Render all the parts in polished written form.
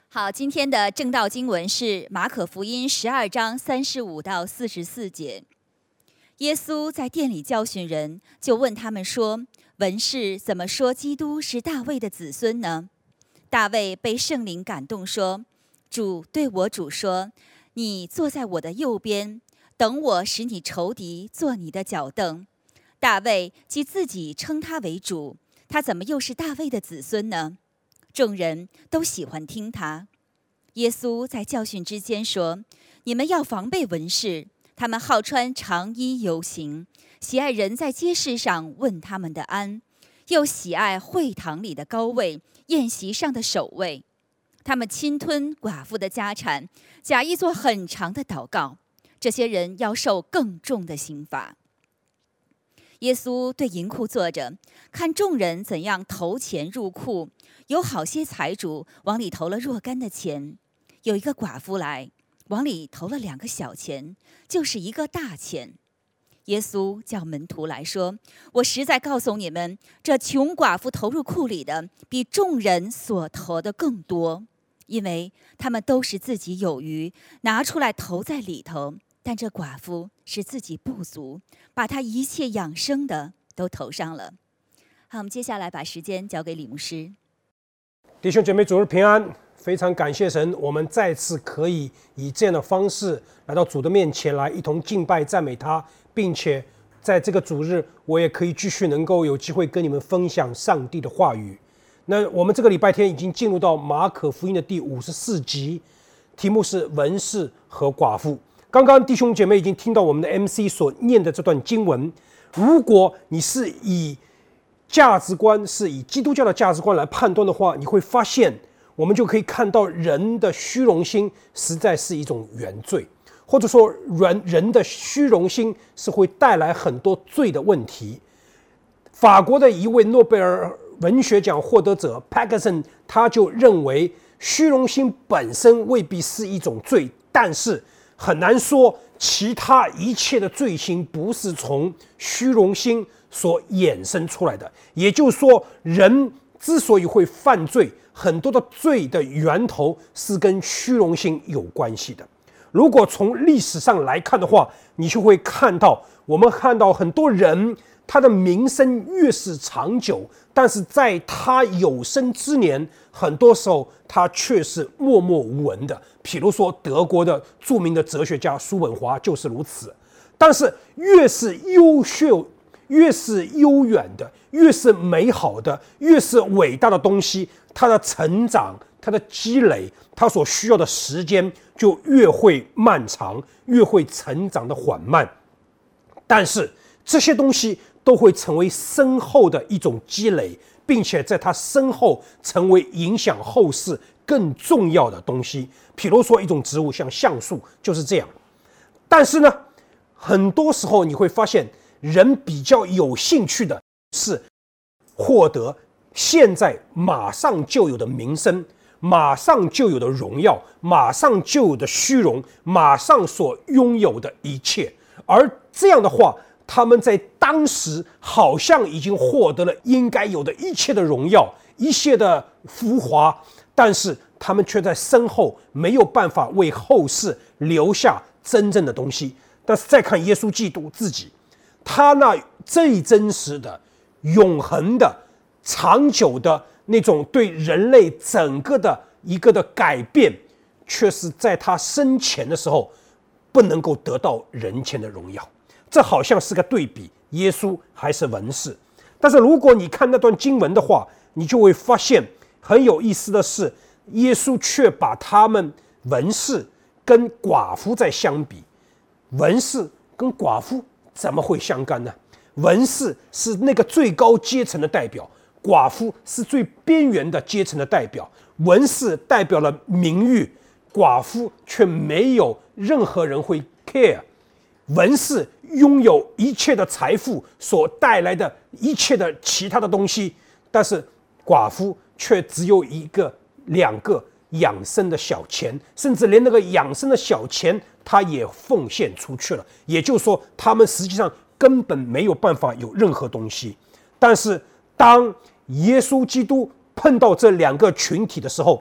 好，今天的正道经文是马可福音12章35到44节。耶稣在殿里教训人，就问他们说：“文士怎么说基督是大卫的子孙呢？”大卫被圣灵感动说：“主对我主说，你坐在我的右边，等我使你仇敌坐你的脚凳。”大卫既自己称他为主，他怎么又是大卫的子孙呢？众人都喜欢听他。耶稣在教训之间说：“你们要防备文士，他们好穿长衣游行，喜爱人在街市上问他们的安，又喜爱会堂里的高位，宴席上的首位。他们侵吞寡妇的家产，假意做很长的祷告。这些人要受更重的刑罚。”耶稣对银库坐着，看众人怎样投钱入库，有好些财主往里投了若干的钱，有一个寡妇来，往里投了2个小钱，就是1个大钱。耶稣叫门徒来说：“我实在告诉你们，这穷寡妇投入库里的，比众人所投的更多，因为他们都是自己有余，拿出来投在里头。但这寡妇是自己不足，把她一切养生的都投上了。”好，我们接下来把时间交给李牧师。 弟兄姐妹，主日平安！非常感谢神，我们再次可以以这样的方式来到主的面前来一同敬拜赞美他，并且在这个主日，我也可以继续能够有机会跟你们分享上帝的话语。那我们这个礼拜天已经进入到马可福音的第54集，题目是文士和寡妇。刚刚弟兄姐妹已经听到我们的 MC 所念的这段经文，如果你是以价值观，是以基督教的价值观来判断的话，你会发现我们就可以看到人的虚荣心实在是一种原罪，或者说人的虚荣心是会带来很多罪的问题。法国的一位诺贝尔文学奖获得者 Peterson 他就认为虚荣心本身未必是一种罪，但是很难说其他一切的罪行不是从虚荣心所衍生出来的。也就是说，人之所以会犯罪，很多的罪的源头是跟虚荣心有关系的。如果从历史上来看的话，你就会看到，我们看到很多人他的名声越是长久，但是在他有生之年，很多时候他却是默默无闻的。比如说德国的著名的哲学家叔本华就是如此。但是越是优秀，越是悠远的，越是美好的，越是伟大的东西，它的成长，它的积累，它所需要的时间就越会漫长，越会成长的缓慢。但是这些东西都会成为深厚的一种积累，并且在它身后成为影响后世更重要的东西。比如说一种植物，像橡树就是这样。但是呢，很多时候你会发现，人比较有兴趣的是获得现在马上就有的名声，马上就有的荣耀，马上就有的虚荣，马上所拥有的一切。而这样的话，他们在当时好像已经获得了应该有的一切的荣耀，一切的浮华，但是他们却在身后没有办法为后世留下真正的东西。但是再看耶稣基督自己，他那最真实的、永恒的、长久的那种对人类整个的一个的改变，却是在他生前的时候不能够得到人前的荣耀。这好像是个对比，耶稣还是文士。但是如果你看那段经文的话，你就会发现很有意思的是，耶稣却把他们文士跟寡妇在相比。文士跟寡妇怎么会相干呢？文士是那个最高阶层的代表，寡妇是最边缘的阶层的代表。文士代表了名誉，寡妇却没有任何人会 care。文士拥有一切的财富所带来的一切的其他的东西，但是寡妇却只有1个、2个养生的小钱，甚至连那个养生的小钱他也奉献出去了。也就是说，他们实际上根本没有办法有任何东西。但是当耶稣基督碰到这2个群体的时候，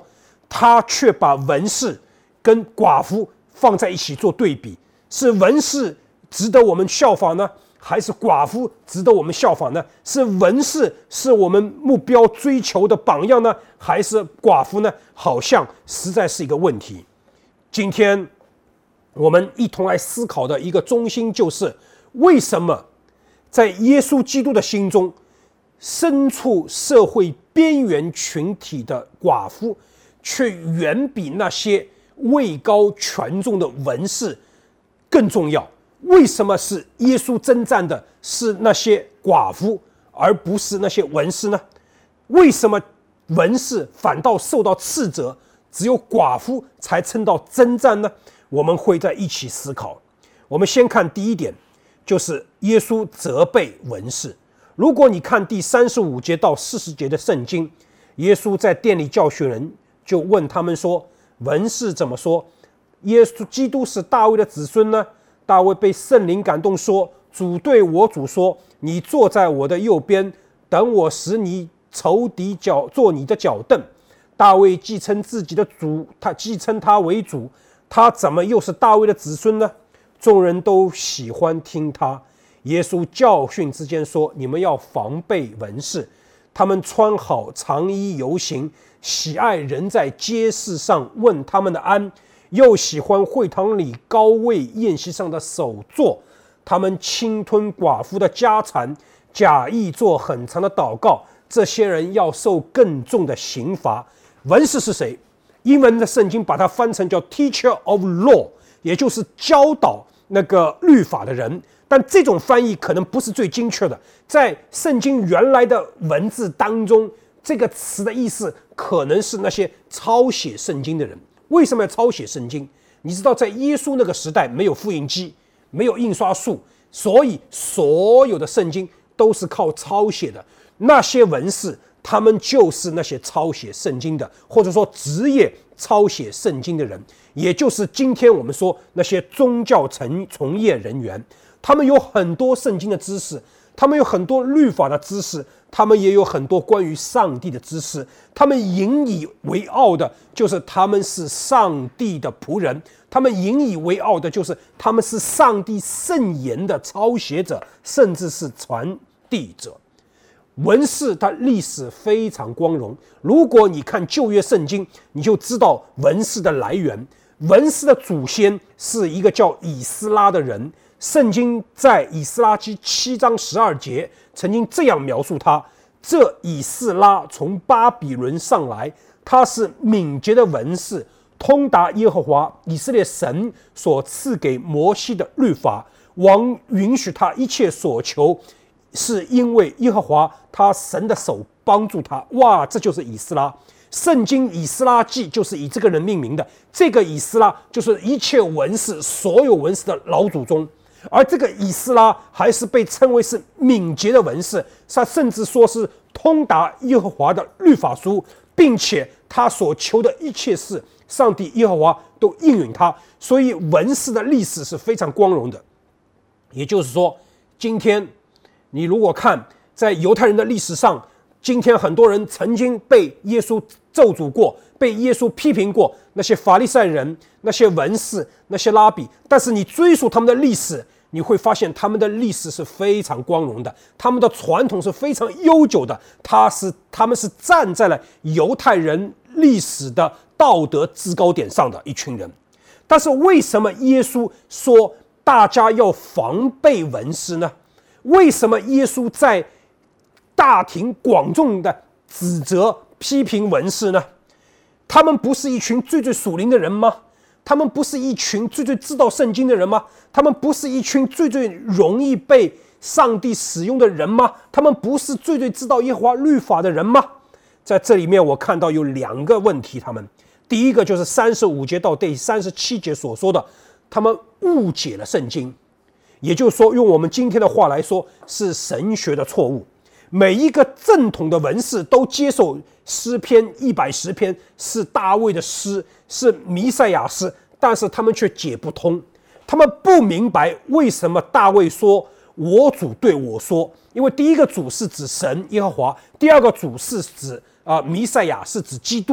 他却把文士跟寡妇放在一起做对比，是文士值得我们效法呢，还是寡妇值得我们效法呢？是文士是我们目标追求的榜样呢，还是寡妇呢？好像实在是一个问题。今天我们一同来思考的一个中心就是，为什么在耶稣基督的心中，身处社会边缘群体的寡妇却远比那些位高权重的文士更重要？为什么是耶稣征战的是那些寡妇，而不是那些文士呢？为什么文士反倒受到斥责，只有寡妇才称到征战呢？我们会在一起思考。我们先看第一点，就是耶稣责备文士。如果你看第35节到40节的圣经，耶稣在殿里教训人，就问他们说，文士怎么说耶稣基督是大卫的子孙呢？大卫被圣灵感动说，主对我主说，你坐在我的右边，等我使你仇敌做你的脚凳。大卫既称自己的主，他既称他为主，他怎么又是大卫的子孙呢？众人都喜欢听他。耶稣教训之间说，你们要防备文士，他们穿好长衣游行，喜爱人在街市上问他们的安，又喜欢会堂里高位宴席上的首座。他们侵吞寡妇的家产，假意做很长的祷告。这些人要受更重的刑罚。文士是谁？英文的圣经把它翻成叫 teacher of law， 也就是教导那个律法的人。但这种翻译可能不是最精确的，在圣经原来的文字当中，这个词的意思可能是那些抄写圣经的人。为什么要抄写圣经？你知道，在耶稣那个时代没有复印机，没有印刷术，所以所有的圣经都是靠抄写的。那些文士，他们就是那些抄写圣经的，或者说职业抄写圣经的人，也就是今天我们说那些宗教从业人员。他们有很多圣经的知识，他们有很多律法的知识，他们也有很多关于上帝的知识。他们引以为傲的就是他们是上帝的仆人，他们引以为傲的就是他们是上帝圣言的抄写者，甚至是传递者。文士它历史非常光荣，如果你看旧约圣经，你就知道文士的来源。文士的祖先是一个叫以斯拉的人，圣经在以斯拉记7章12节曾经这样描述他：这以斯拉从巴比伦上来，他是敏捷的文士，通达耶和华以色列神所赐给摩西的律法。王允许他一切所求，是因为耶和华他神的手帮助他。哇，这就是以斯拉。圣经以斯拉记就是以这个人命名的，这个以斯拉就是一切文士，所有文士的老祖宗。而这个以斯拉还是被称为是敏捷的文士，他甚至说是通达耶和华的律法书，并且他所求的一切事，上帝耶和华都应允他。所以文士的历史是非常光荣的。也就是说，今天你如果看在犹太人的历史上，今天很多人曾经被耶稣咒诅过，被耶稣批评过，那些法利赛人，那些文士，那些拉比，但是你追溯他们的历史，你会发现他们的历史是非常光荣的，他们的传统是非常悠久的，他们是站在了犹太人历史的道德制高点上的一群人。但是为什么耶稣说大家要防备文士呢？为什么耶稣在大庭广众的指责批评文士呢？他们不是一群最属灵的人吗？他们不是一群最知道圣经的人吗？他们不是一群最容易被上帝使用的人吗？他们不是最知道耶和华律法的人吗？在这里面我看到有2个问题。他们第一个就是35节到第37节所说的，他们误解了圣经，也就是说，用我们今天的话来说，是神学的错误。每一个正统的文士都接受诗篇110篇是大卫的诗，是弥赛亚诗，但是他们却解不通，他们不明白为什么大卫说我主对我说，因为第一个主是指神耶和华，第二个主是指弥赛亚，是指基督。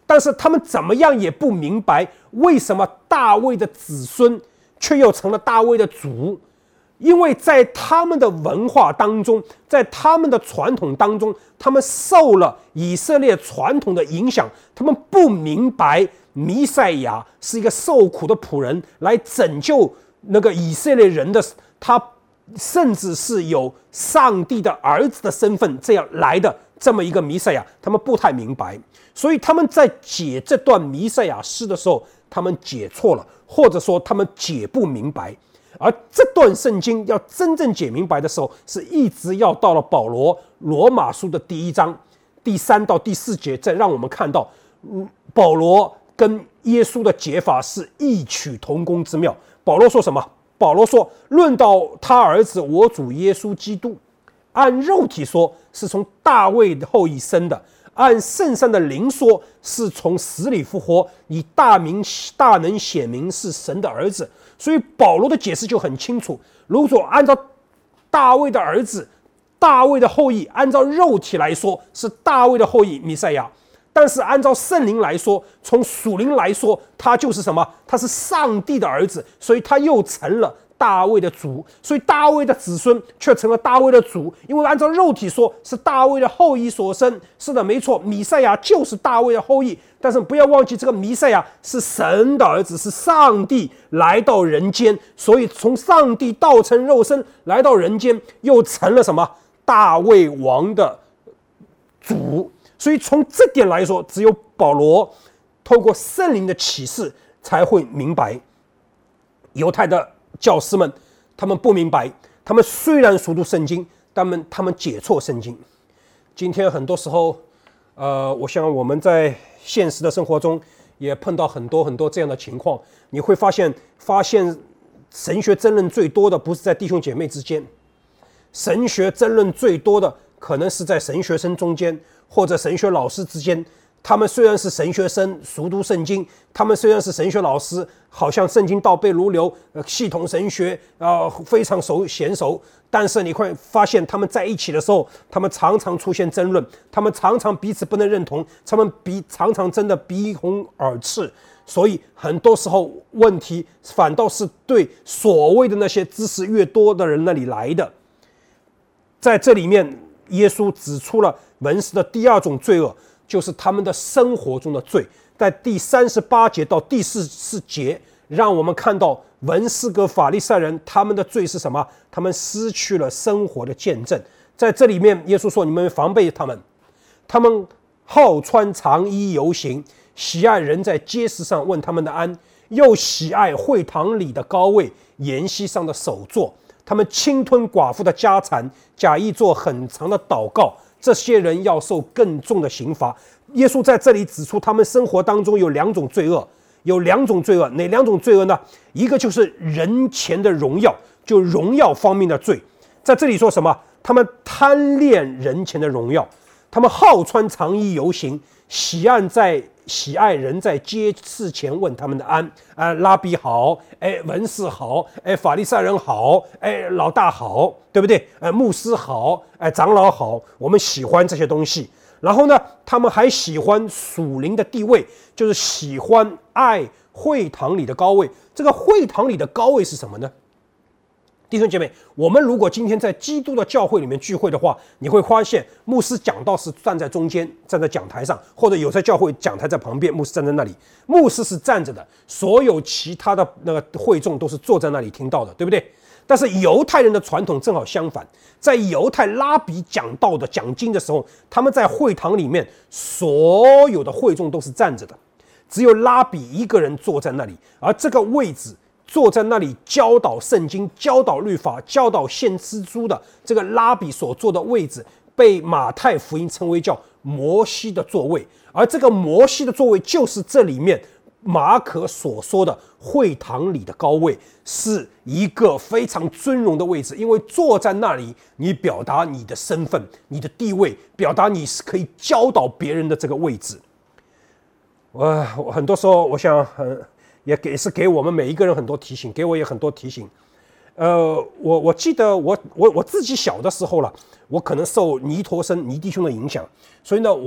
但是他们怎么样也不明白，为什么大卫的子孙却又成了大卫的主。因为在他们的文化当中，在他们的传统当中，他们受了以色列传统的影响，他们不明白弥赛亚是一个受苦的仆人，来拯救那个以色列人的，他甚至是有上帝的儿子的身份这样来的这么一个弥赛亚，他们不太明白。所以他们在解这段弥赛亚诗的时候，他们解错了，或者说他们解不明白。而这段圣经要真正解明白的时候，是一直要到了保罗罗马书的第1章第3到第4节，再让我们看到保罗跟耶稣的解法是异曲同工之妙。保罗说什么？保罗说，论到他儿子我主耶稣基督，按肉体说是从大卫的后裔生的，按圣上的灵说是从死里复活，以大能显明是神的儿子。所以保罗的解释就很清楚，如果按照大卫的儿子、大卫的后裔，按照肉体来说是大卫的后裔弥赛亚，但是按照圣灵来说，从属灵来说，他就是什么？他是上帝的儿子，所以他又成了大卫的主。所以大卫的子孙却成了大卫的主，因为按照肉体说是大卫的后裔所生。是的，没错，弥赛亚就是大卫的后裔，但是不要忘记，这个弥赛亚是神的儿子，是上帝来到人间，所以从上帝道成肉身来到人间，又成了什么？大卫王的主。所以从这点来说，只有保罗透过圣灵的启示才会明白。犹太的教师们，他们不明白，他们虽然熟读圣经，但他们解错圣经。今天很多时候，我想我们在现实的生活中也碰到很多这样的情况。你会发现神学争论最多的不是在弟兄姐妹之间，神学争论最多的可能是在神学生中间，或者神学老师之间。他们虽然是神学生，熟读圣经，他们虽然是神学老师，好像圣经倒背如流，系统神学非常娴熟，但是你会发现他们在一起的时候，他们常常出现争论，他们常常彼此不能认同，他们常常真的鼻红耳赤。所以很多时候问题反倒是对所谓的那些知识越多的人那里来的。在这里面，耶稣指出了文士的第2种罪恶，就是他们的生活中的罪。在第38节到第44节，让我们看到文士和法利赛人他们的罪是什么？他们失去了生活的见证。在这里面，耶稣说：“你们防备他们，他们好穿长衣游行，喜爱人在街市上问他们的安，又喜爱会堂里的高位，筵席上的首座。他们侵吞寡妇的家产，假意做很长的祷告。这些人要受更重的刑罚。”耶稣在这里指出，他们生活当中有2种罪恶，哪2种罪恶呢？一个就是人前的荣耀，就荣耀方面的罪。在这里说什么？他们贪恋人前的荣耀，他们好穿长衣游行，喜爱人在街市前问他们的安。拉比好，文士好，法利赛人好，老大好，对不对？牧师好，长老好，我们喜欢这些东西。然后呢，他们还喜欢属灵的地位，就是喜欢爱会堂里的高位。这个会堂里的高位是什么呢？弟兄姐妹，我们如果今天在基督的教会里面聚会的话，你会发现牧师讲道是站在中间，站在讲台上，或者有些教会讲台在旁边，牧师站在那里。牧师是站着的，所有其他的那个会众都是坐在那里听到的，对不对？但是犹太人的传统正好相反，在犹太拉比讲道的讲经的时候，他们在会堂里面所有的会众都是站着的，只有拉比一个人坐在那里，而这个位置坐在那里教导圣经、教导律法、教导献蜘蛛的这个拉比所坐的位置，被马太福音称为叫摩西的座位。而这个摩西的座位就是这里面马可所说的会堂里的高位，是一个非常尊荣的位置，因为坐在那里，你表达你的身份、你的地位，表达你是可以教导别人的这个位置。我很多时候，我想也是给我们每一个人很多提醒，给我也很多提醒。我记得我自己小的时候了，我可能受倪弟兄的影响，所以呢，我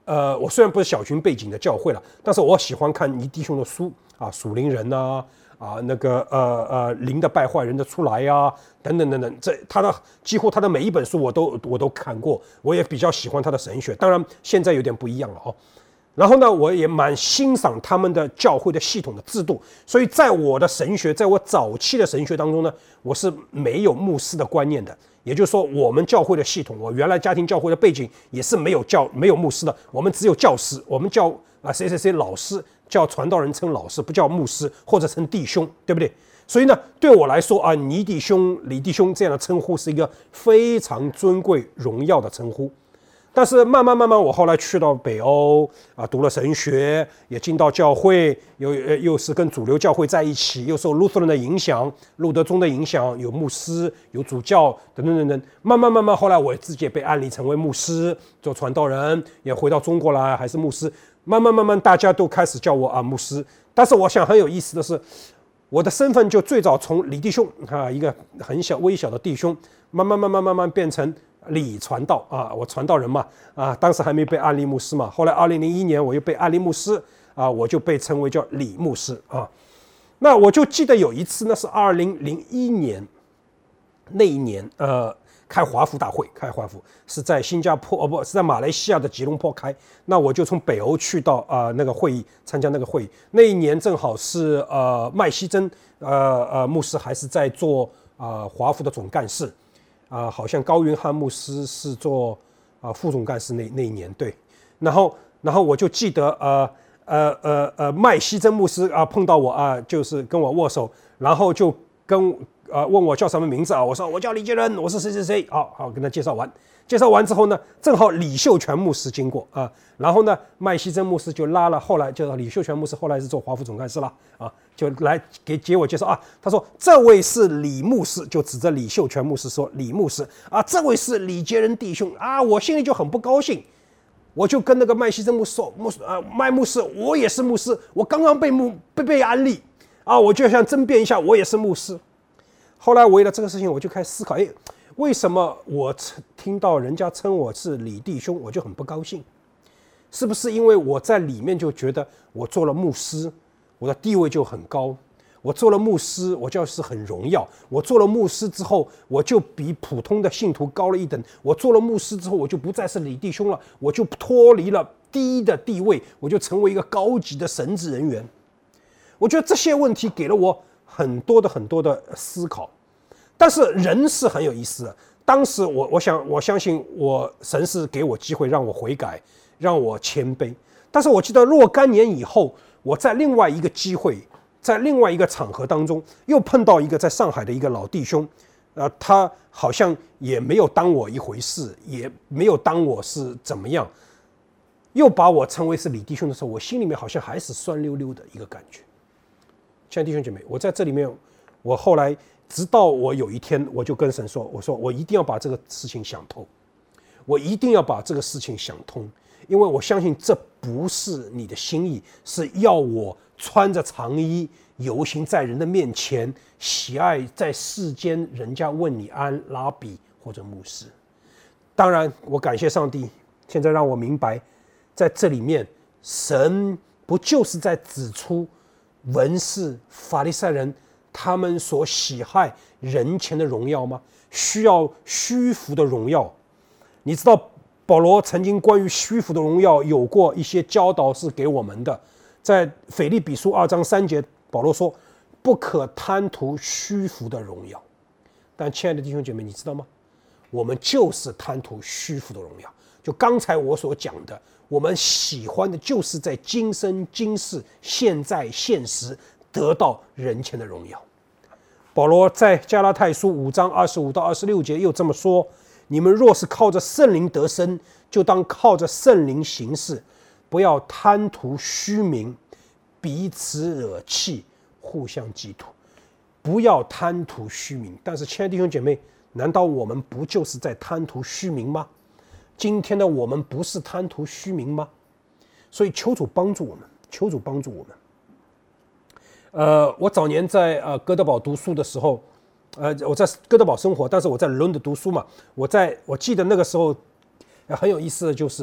我虽然不是小群背景的教会了，但是我喜欢看倪弟兄的书啊，属灵人呐，那个灵的败坏人的出来呀，等等等等，几乎他的每一本书我都看过，我也比较喜欢他的神学，当然现在有点不一样了哦。然后呢，我也蛮欣赏他们的教会的系统的制度，所以在我的神学，在我早期的神学当中呢，我是没有牧师的观念的。也就是说，我们教会的系统，我原来家庭教会的背景也是没有牧师的，我们只有教师，我们叫谁谁谁老师，叫传道人称老师，不叫牧师或者称弟兄，对不对？所以呢，对我来说啊，倪弟兄、李弟兄这样的称呼是一个非常尊贵、荣耀的称呼。但是慢慢，我后来去到北欧啊，读了神学，也进到教会，又是跟主流教会在一起，又受路德人的影响、路德宗的影响，有牧师、有主教等等等等。慢慢，后来我自己也被安立成为牧师，做传道人，也回到中国来，还是牧师。慢慢，大家都开始叫我牧师。但是我想很有意思的是，我的身份就最早从李弟兄一个很微小的弟兄，慢慢变成李传道啊，我传道人嘛当时还没被安立牧师嘛，后来2001年我又被安立牧师我就被称为叫李牧师啊。那我就记得有一次，那是2001年那一年开华府大会，是在新加坡是在马来西亚的吉隆坡开。那我就从北欧去到那个会议参加那个会议。那一年正好是麦希真牧师还是在做华府的总干事。好像高云汉牧师是做副总干事那一年，对。然后我就记得麦希真牧师碰到我就是跟我握手，然后就问我叫什么名字我说我叫李杰仁，我是谁谁谁，好跟他介绍完之后呢，正好李秀全牧师经过然后呢麦希真牧师就拉了，后来就李秀全牧师后来是做华府总干事了就来给我介绍他说这位是李牧师，就指着李秀全牧师说李牧师这位是李杰仁弟兄我心里就很不高兴，我就跟那个麦希真牧师说麦牧师，我也是牧师，我刚刚被安立我就想争辩一下，我也是牧师。后来为了这个事情，我就开始思考，为什么我听到人家称我是李弟兄，我就很不高兴？是不是因为我在里面就觉得我做了牧师，我的地位就很高？我做了牧师，我就是很荣耀。我做了牧师之后，我就比普通的信徒高了一等。我做了牧师之后，我就不再是李弟兄了，我就脱离了低的地位，我就成为一个高级的神职人员。我觉得这些问题给了我很多的思考。但是人是很有意思的。当时我相信神是给我机会让我悔改，让我谦卑。但是我记得若干年以后，我在另外一个机会，在另外一个场合当中，又碰到一个在上海的一个老弟兄，他好像也没有当我一回事，也没有当我是怎么样，又把我称为是李弟兄的时候，我心里面好像还是酸溜溜的一个感觉。亲爱的弟兄姐妹，我在这里面，我后来直到我有一天，我就跟神说，我说我一定要把这个事情想透，我一定要把这个事情想通，因为我相信这不是你的心意，是要我穿着长衣游行在人的面前，喜爱在世间人家问你安拉比或者牧师。当然我感谢上帝，现在让我明白，在这里面神不就是在指出文士法利赛人他们所喜爱人前的荣耀吗？需要虚浮的荣耀。你知道保罗曾经关于虚浮的荣耀有过一些教导是给我们的，在腓立比书2章3节，保罗说不可贪图虚浮的荣耀。但亲爱的弟兄姐妹，你知道吗？我们就是贪图虚浮的荣耀。就刚才我所讲的，我们喜欢的就是在今生今世现在现实得到人前的荣耀。保罗在加拉太书5章25到26节又这么说，你们若是靠着圣灵得生，就当靠着圣灵行事，不要贪图虚名，彼此惹气，互相嫉妒。不要贪图虚名。但是亲爱的弟兄姐妹，难道我们不就是在贪图虚名吗？今天的我们不是贪图虚名吗？所以求主帮助我们，求主帮助我们。我早年在哥德堡读书的时候，我在哥德堡生活，但是我在伦敦读书嘛。我记得那个时候很有意思的就是，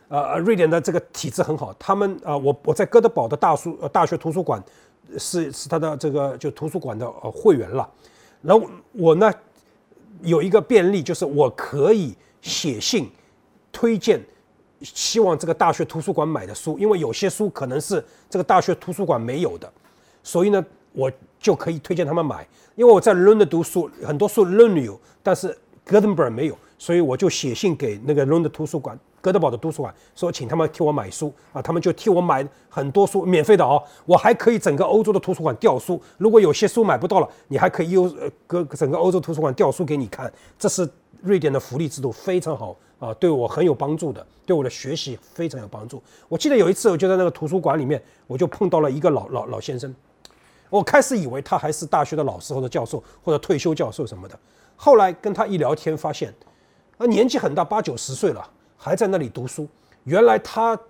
瑞典的这个体制很好，他们我在哥德堡的大学图书馆是他的这个就图书馆的会员了。然后我呢有一个便利，就是我可以写信推荐希望这个大学图书馆买的书，因为有些书可能是这个大学图书馆没有的，所以呢我就可以推荐他们买。因为我在伦敦读书，很多书伦敦有，但是哥德堡没有，所以我就写信给那个伦敦图书馆哥德堡的图书馆，说请他们替我买书啊，他们就替我买很多书，免费的哦。我还可以整个欧洲的图书馆调书，如果有些书买不到了，你还可以整个欧洲图书馆调书给你看。这是瑞典的福利制度，非常好啊，对我很有帮助的，对我的学习非常有帮助。我记得有一次，我就在那个图书馆里面，我就碰到了一个老先生。我开始以为他还是大学的老师或者教授或者退休教授什么的，后来跟他一聊天，发现年纪很大，80、90岁了，还在那里读书。原来他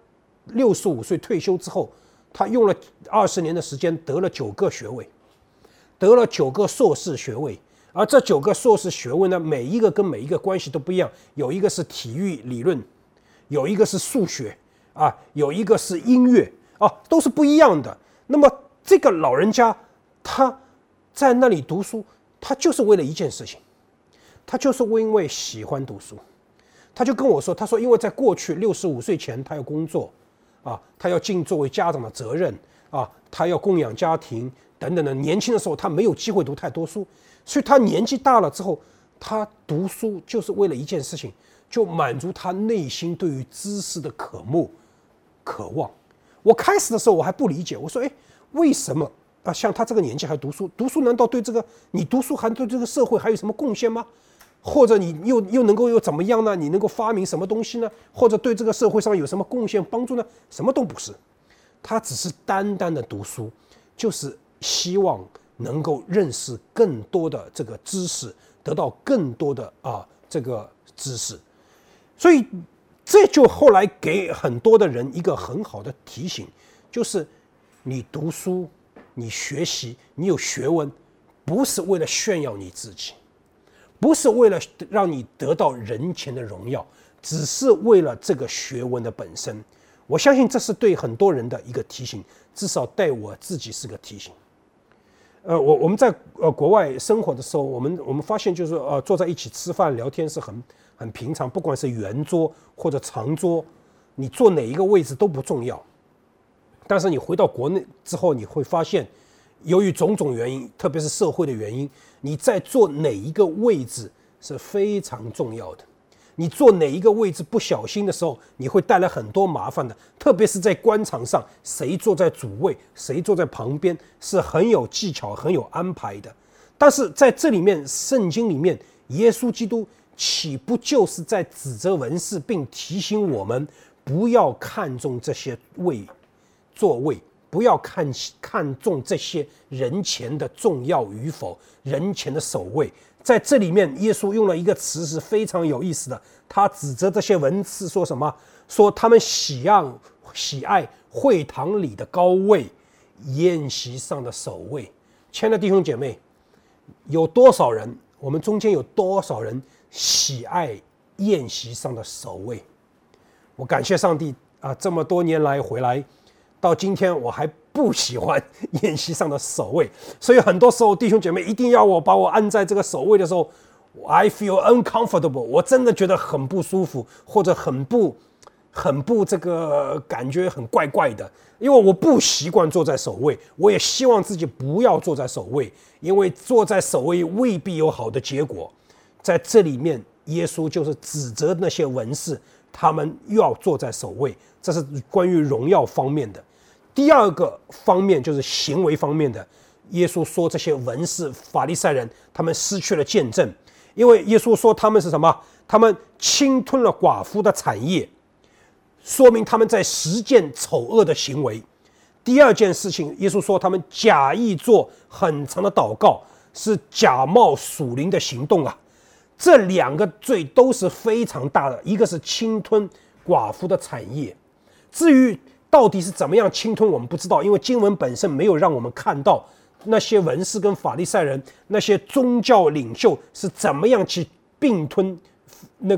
65岁退休之后，他用了20年的时间得了9个学位，得了9个硕士学位。而这9个硕士学位呢，每一个跟每一个关系都不一样，有一个是体育理论，有一个是数学啊，有一个是音乐啊，都是不一样的。那么这个老人家他在那里读书，他就是为了一件事情，他就是因为喜欢读书。他就跟我说，他说因为在过去65岁前他要工作啊，他要尽作为家长的责任啊，他要供养家庭等等的。年轻的时候他没有机会读太多书，所以他年纪大了之后，他读书就是为了一件事情，就满足他内心对于知识的渴慕、渴望。我开始的时候我还不理解，我说为什么像他这个年纪还读书？读书难道对这个你读书还对这个社会还有什么贡献吗？或者你又能够又怎么样呢？你能够发明什么东西呢？或者对这个社会上有什么贡献帮助呢？什么都不是，他只是单单的读书，就是希望能够认识更多的这个知识，得到更多的这个知识。所以这就后来给很多的人一个很好的提醒，就是你读书，你学习，你有学问，不是为了炫耀你自己，不是为了让你得到人前的荣耀，只是为了这个学问的本身。我相信这是对很多人的一个提醒，至少对我自己是个提醒。我们在国外生活的时候，我们发现就是坐在一起吃饭聊天是很平常，不管是圆桌或者长桌，你坐哪一个位置都不重要。但是你回到国内之后，你会发现，由于种种原因，特别是社会的原因，你在坐哪一个位置是非常重要的。你坐哪一个位置不小心的时候，你会带来很多麻烦的。特别是在官场上，谁坐在主位，谁坐在旁边，是很有技巧、很有安排的。但是在这里面，圣经里面，耶稣基督岂不就是在指责文士，并提醒我们不要看重这些座位，不要看重这些人前的重要与否，人前的守卫。在这里面，耶稣用了一个词是非常有意思的，他指责这些文士说什么？说他们喜爱会堂里的高位，宴席上的首位。亲爱的弟兄姐妹，有多少人？我们中间有多少人喜爱宴席上的首位？我感谢上帝这么多年来回来，到今天我还不喜欢宴席上的首位，所以很多时候弟兄姐妹一定要把我按在这个首位的时候 ，I feel uncomfortable， 我真的觉得很不舒服，或者很不这个感觉很怪怪的，因为我不习惯坐在首位，我也希望自己不要坐在首位，因为坐在首位未必有好的结果。在这里面，耶稣就是指责那些文士，他们又要坐在首位，这是关于荣耀方面的。第二个方面就是行为方面的，耶稣说这些文士法利赛人他们失去了见证，因为耶稣说他们是什么？他们侵吞了寡妇的产业，说明他们在实践丑恶的行为。第二件事情，耶稣说他们假意做很长的祷告，是假冒属灵的行动啊。这两个罪都是非常大的，一个是侵吞寡妇的产业，至于到底是怎么样侵吞，我们不知道，因为经文本身没有让我们看到那些文士跟法利赛人、那些宗教领袖是怎么样去并吞那个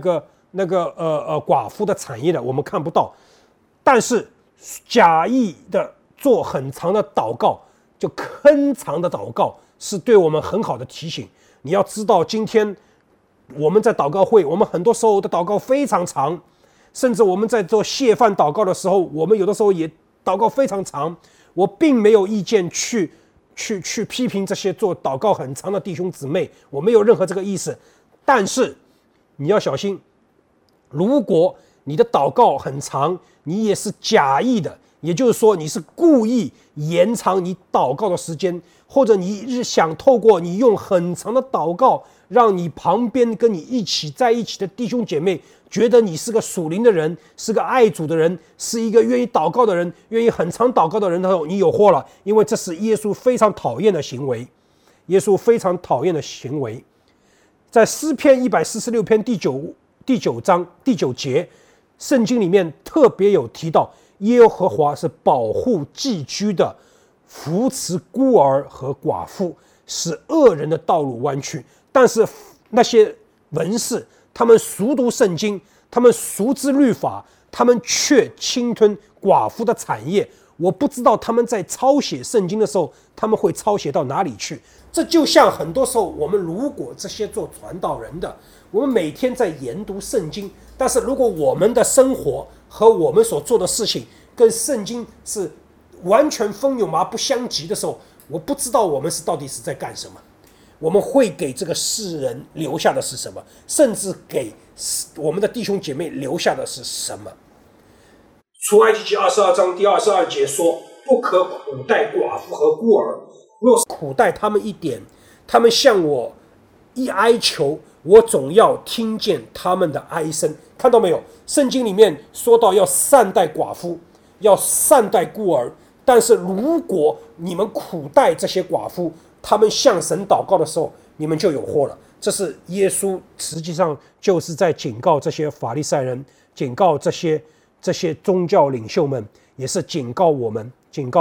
寡妇的产业的，我们看不到。但是假意的做很长的祷告，就坑长的祷告，是对我们很好的提醒。你要知道，今天我们在祷告会，我们很多时候的祷告非常长，甚至我们在做谢饭祷告的时候，我们有的时候也祷告非常长。我并没有意见去批评这些做祷告很长的弟兄姊妹，我没有任何这个意思。但是你要小心，如果你的祷告很长，你也是假意的，也就是说你是故意延长你祷告的时间，或者你是想透过你用很长的祷告，让你旁边跟你一起在一起的弟兄姐妹觉得你是个属灵的人，是个爱主的人，是一个愿意祷告的人，愿意很长祷告的人的时候，你有祸了，因为这是耶稣非常讨厌的行为。耶稣非常讨厌的行为，在诗篇146篇第九章第9节，圣经里面特别有提到，耶和华是保护寄居的，扶持孤儿和寡妇，使恶人的道路弯曲。但是那些文士，他们熟读圣经，他们熟知律法，他们却侵吞寡妇的产业。我不知道他们在抄写圣经的时候，他们会抄写到哪里去。这就像很多时候，我们如果这些做传道人的，我们每天在研读圣经，但是如果我们的生活和我们所做的事情跟圣经是完全风牛麻不相及的时候，我不知道我们到底是在干什么。我们会给这个世人留下的是什么？甚至给我们的弟兄姐妹留下的是什么？出埃及记22章第22节说，不可苦待寡妇和孤儿，若是苦待他们一点，他们向我一哀求，我总要听见他们的哀声。看到没有？圣经里面说到要善待寡妇，要善待孤儿，但是如果你们苦待这些寡妇，他们向神祷告的时候，你们就有祸了。这是耶稣实际上就是在警告这些法利赛人，警告这些宗教领袖们，也是警告我们。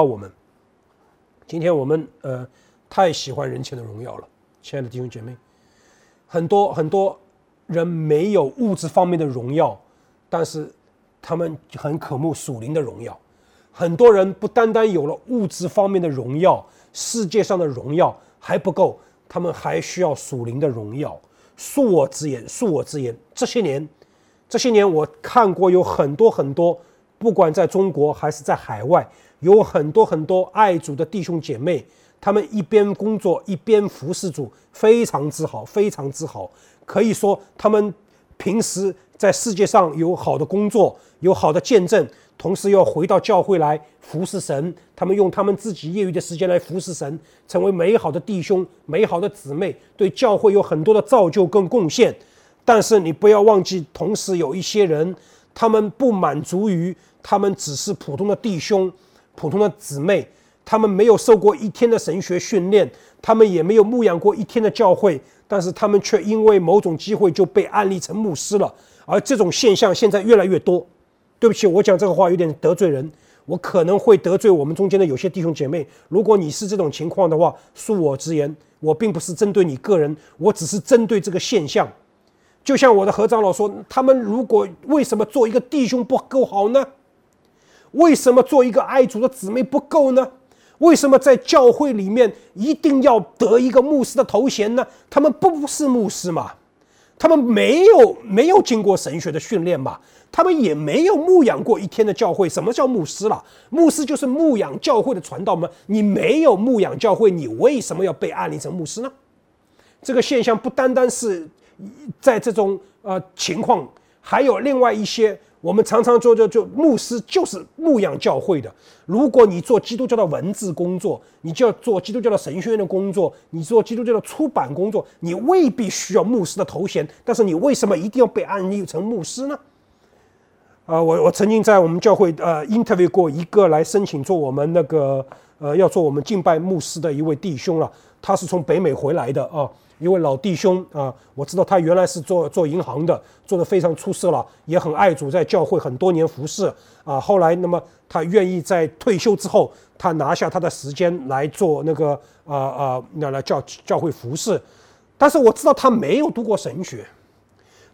今天我们太喜欢人前的荣耀了，亲爱的弟兄姐妹，很多人没有物质方面的荣耀，但是他们很渴慕属灵的荣耀。很多人不单单有了物质方面的荣耀，世界上的荣耀还不够，他们还需要属灵的荣耀。恕我直言，这些年我看过有很多，不管在中国还是在海外，有很多爱主的弟兄姐妹，他们一边工作一边服侍主，非常之好。可以说他们平时在世界上有好的工作，有好的见证，同时又回到教会来服侍神，他们用他们自己业余的时间来服侍神，成为美好的弟兄、美好的姊妹，对教会有很多的造就跟贡献。但是你不要忘记，同时有一些人，他们不满足于他们只是普通的弟兄、普通的姊妹，他们没有受过一天的神学训练，他们也没有牧养过一天的教会，但是他们却因为某种机会就被安立成牧师了。而这种现象现在越来越多。对不起，我讲这个话有点得罪人，我可能会得罪我们中间的有些弟兄姐妹。如果你是这种情况的话，恕我直言，我并不是针对你个人，我只是针对这个现象。就像我的何长老说，他们为什么做一个弟兄不够好呢？为什么做一个爱主的姊妹不够呢？为什么在教会里面一定要得一个牧师的头衔呢？他们不是牧师嘛？他们没有经过神学的训练嘛？他们也没有牧养过一天的教会。什么叫牧师啦？牧师就是牧养教会的传道吗？你没有牧养教会，你为什么要被安立成牧师呢？这个现象不单单是在这种情况，还有另外一些，我们常常就牧师就是牧养教会的。如果你做基督教的文字工作，你就要做基督教的神学院的工作，你做基督教的出版工作，你未必需要牧师的头衔，但是你为什么一定要被安立成牧师呢？我曾经在我们教会interview 过一个来申请做我们要做我们敬拜牧师的一位弟兄了，他是从北美回来的啊。一位老弟兄啊，我知道他原来是做银行的，做得非常出色了，也很爱主，在教会很多年服侍啊。后来，那么他愿意在退休之后，他拿下他的时间来做来教会服侍。但是我知道他没有读过神学，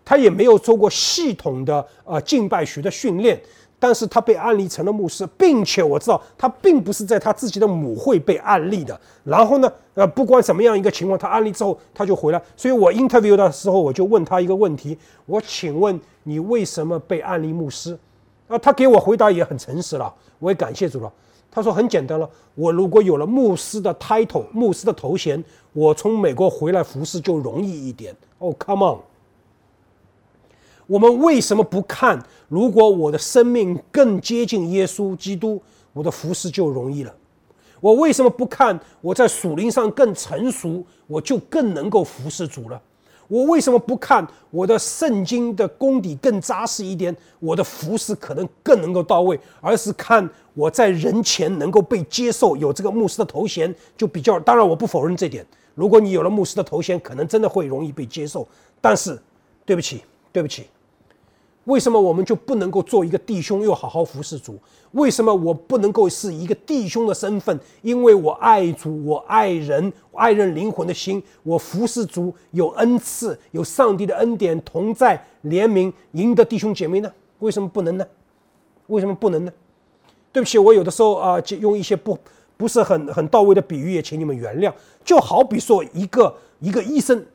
他也没有做过系统的敬拜学的训练，但是他被安立成了牧师，并且我知道他并不是在他自己的母会被安立的。然后呢，不管怎么样一个情况，他安立之后他就回来。所以我 interview 的时候，我就问他一个问题：我请问你为什么被安立牧师？他给我回答也很诚实了，我也感谢主了。他说很简单了，我如果有了牧师的 title， 牧师的头衔，我从美国回来服侍就容易一点。come on！ 我们为什么不看？如果我的生命更接近耶稣基督，我的服侍就容易了。我为什么不看？我在属灵上更成熟，我就更能够服侍主了。我为什么不看我的圣经的功底更扎实一点，我的服侍可能更能够到位，而是看我在人前能够被接受，有这个牧师的头衔就比较。当然我不否认这点，如果你有了牧师的头衔，可能真的会容易被接受。但是对不起，为什么我们就不能够做一个弟兄又好好服侍主？为什么我不能够是一个弟兄的身份？因为我爱主，我爱人，我爱人灵魂的心，我服侍主有恩赐，有上帝的恩典同在，怜悯赢得弟兄姐妹呢？为什么不能呢？为什么不能呢？对不起，我有的时候用一些不是很到位的比喻，也请你们原谅。就好比说一个医生，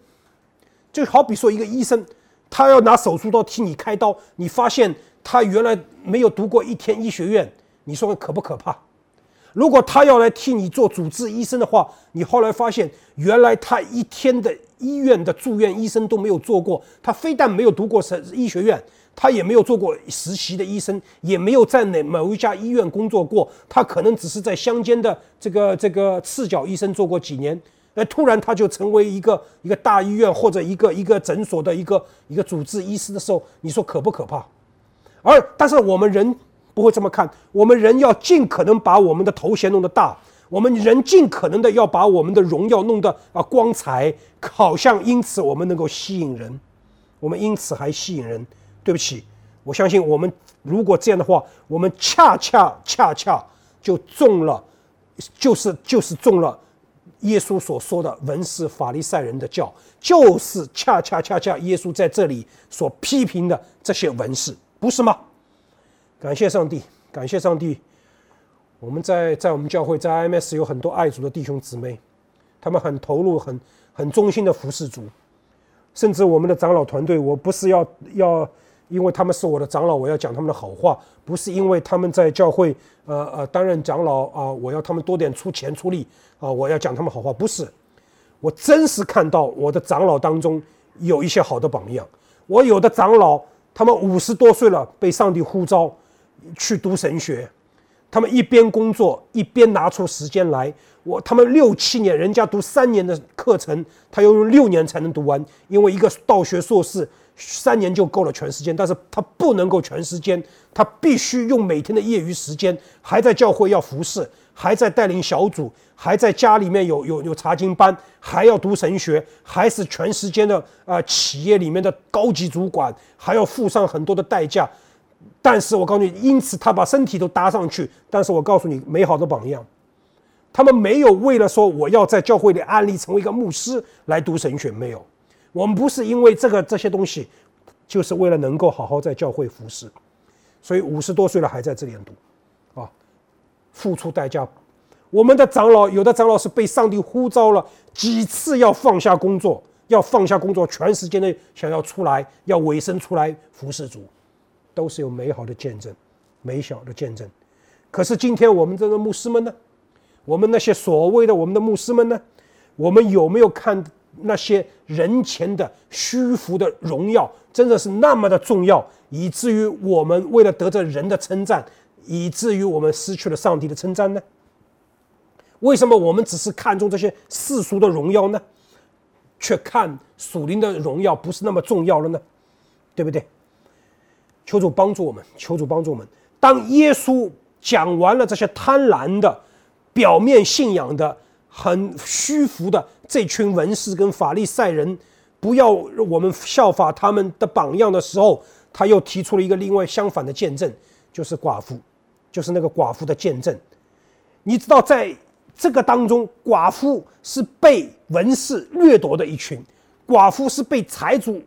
他要拿手术刀替你开刀，你发现他原来没有读过1天医学院，你说可不可怕？如果他要来替你做主治医生的话，你后来发现原来他1天的医院的住院医生都没有做过，他非但没有读过医学院，他也没有做过实习的医生，也没有在某一家医院工作过，他可能只是在乡间的这个赤脚医生做过几年。突然他就成为一个大医院或者一个诊所的一个主治医师的时候，你说可不可怕？但是我们人不会这么看，我们人要尽可能把我们的头衔弄得大，我们人尽可能的要把我们的荣耀弄得光彩，好像因此我们能够吸引人，我们因此还吸引人。对不起，我相信我们如果这样的话，我们恰恰就中了，就是中了耶稣所说的文士法利赛人的教，就是恰恰耶稣在这里所批评的这些文士，不是吗？感谢上帝，我们在我们教会，在 IMS 有很多爱主的弟兄姊妹，他们很投入，很忠心的服侍主，甚至我们的长老团队，我不是要因为他们是我的长老，我要讲他们的好话，不是因为他们在教会担任长老我要他们多点出钱出力我要讲他们好话，不是。我真实看到我的长老当中有一些好的榜样。我有的长老，他们50多岁了，被上帝呼召去读神学，他们一边工作一边拿出时间来。他们6、7年，人家读3年的课程，他要用6年才能读完，因为一个道学硕士3年就够了全时间，但是他不能够全时间，他必须用每天的业余时间，还在教会要服侍，还在带领小组，还在家里面有查经班，还要读神学，还是全时间的企业里面的高级主管，还要付上很多的代价。但是我告诉你，因此他把身体都搭上去。但是我告诉你，美好的榜样，他们没有为了说我要在教会里安立成为一个牧师来读神学，没有。我们不是因为这些东西，就是为了能够好好在教会服侍，所以50多岁了还在这里读付出代价。我们的长老，有的长老是被上帝呼召了几次要放下工作，全时间的想要出来，要委身出来服侍主，都是有美好的见证，美小的见证。可是今天我们这个牧师们呢，我们那些所谓的我们的牧师们呢，我们有没有看那些人前的虚浮的荣耀真的是那么的重要，以至于我们为了得着人的称赞，以至于我们失去了上帝的称赞呢？为什么我们只是看重这些世俗的荣耀呢，却看属灵的荣耀不是那么重要了呢？对不对？求主帮助我们。当耶稣讲完了这些贪婪的表面信仰的很虚浮的这群文士跟法利赛人，不要我们效法他们的榜样的时候，他又提出了一个另外相反的见证，就是寡妇，就是那个寡妇的见证。你知道在这个当中，寡妇是被文士掠夺的一群，寡妇是被财主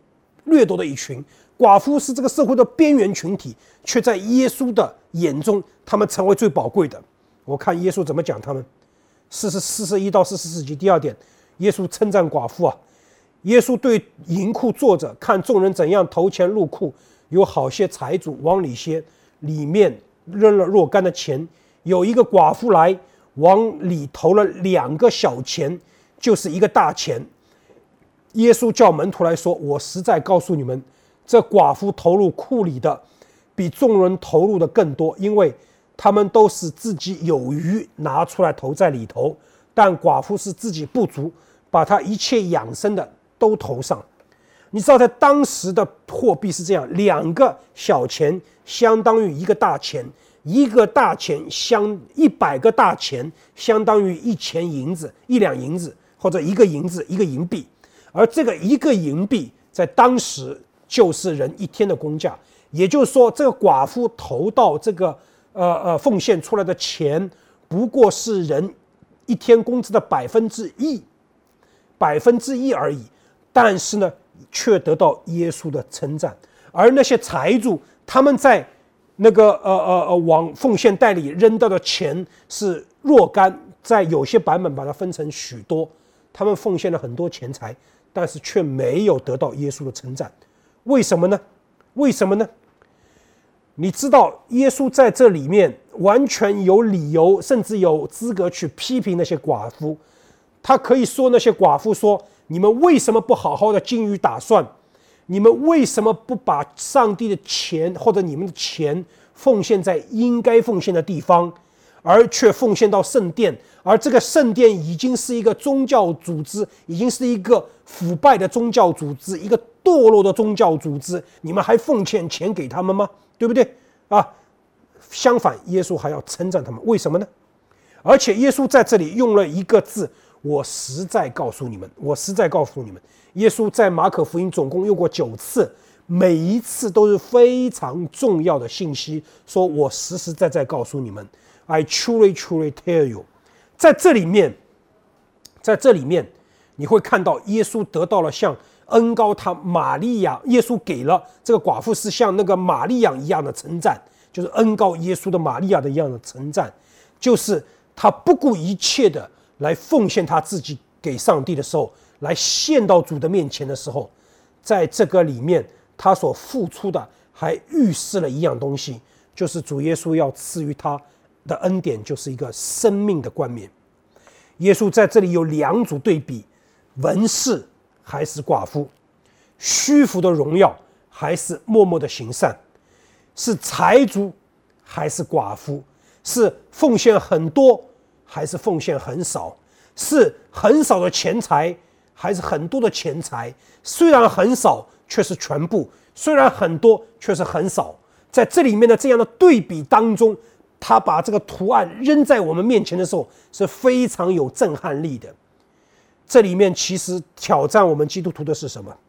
掠夺的一群，寡妇是这个社会的边缘群体，却在耶稣的眼中，他们成为最宝贵的。我看耶稣怎么讲他们。41到44节，第二点，耶稣称赞寡妇啊。耶稣对银库坐着，看众人怎样投钱入库，有好些财主往里面扔了若干的钱，有一个寡妇来，往里投了2个小钱，就是1个大钱。耶稣叫门徒来说，我实在告诉你们，这寡妇投入库里的比众人投入的更多，因为他们都是自己有余拿出来投在里头，但寡妇是自己不足，把她一切养生的都投上。你知道在当时的货币是这样，2个小钱相当于1个大钱，1个大钱100个大钱相当于1钱银子，1两银子，或者1个银子1个银币。而这个1个银币在当时就是人1天的工价，也就是说，这个寡妇投到这个奉献出来的钱，不过是人1天工资的1%而已。但是呢，却得到耶稣的称赞。而那些财主，他们在那个往奉献袋里扔到的钱是若干，在有些版本把它分成许多，他们奉献了很多钱财，但是却没有得到耶稣的称赞。为什么呢？你知道耶稣在这里面完全有理由，甚至有资格去批评那些寡妇。他可以说那些寡妇说，你们为什么不好好的精于打算？你们为什么不把上帝的钱或者你们的钱奉献在应该奉献的地方，而却奉献到圣殿？而这个圣殿已经是一个宗教组织，已经是一个腐败的宗教组织，一个堕落的宗教组织，你们还奉献钱给他们吗？对不对啊？相反，耶稣还要称赞他们，为什么呢？而且耶稣在这里用了一个字，我实在告诉你们，耶稣在马可福音总共用过9次，每一次都是非常重要的信息，说我实实在在告诉你们 I truly tell you。 在这里面你会看到耶稣得到了像恩膏他玛利亚，耶稣给了这个寡妇是像那个玛利亚一样的称赞，就是恩膏耶稣的玛利亚的一样的称赞，就是他不顾一切的来奉献他自己给上帝的时候，来献到主的面前的时候，在这个里面他所付出的还预示了一样东西，就是主耶稣要赐予他的恩典，就是一个生命的冠冕。耶稣在这里有2组对比，文士还是寡妇，虚浮的荣耀还是默默的行善，是财主还是寡妇，是奉献很多还是奉献很少，是很少的钱财还是很多的钱财，虽然很少却是全部，虽然很多却是很少。在这里面的这样的对比当中，他把这个图案扔在我们面前的时候是非常有震撼力的。这里面其实挑战我们基督徒的是什么？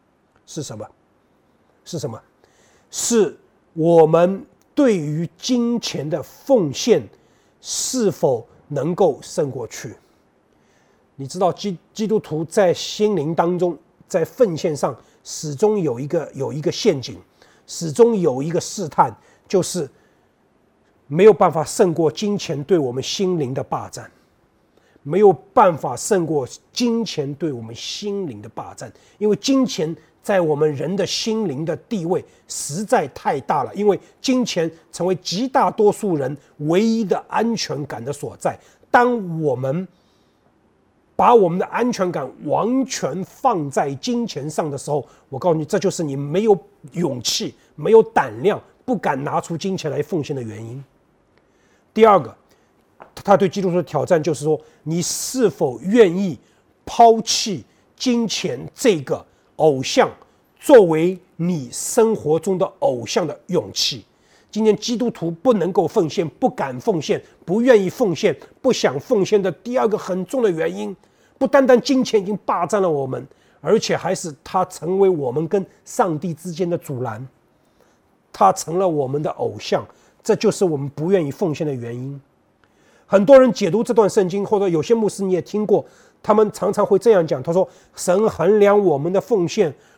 是我们对于金钱的奉献是否能够胜过去。你知道基督徒在心灵当中，在奉献上始终有一个陷阱，始终有一个试探，就是没有办法胜过金钱对我们心灵的霸占，没有办法胜过金钱对我们心灵的霸占，因为金钱在我们人的心灵的地位实在太大了，因为金钱成为极大多数人唯一的安全感的所在。当我们把我们的安全感完全放在金钱上的时候，我告诉你，这就是你没有勇气、没有胆量、不敢拿出金钱来奉献的原因。第二个，他对基督徒的挑战就是说，你是否愿意抛弃金钱这个偶像作为你生活中的偶像的勇气？今天基督徒不能够奉献、不敢奉献、不愿意奉献、不想奉献的第二个很重的原因，不单单金钱已经霸占了我们，而且还是它成为我们跟上帝之间的阻拦，它成了我们的偶像，这就是我们不愿意奉献的原因。很多人解读这段圣经，或者有些牧师你也听过，他们常常会这样讲，他说神衡量我们的奉献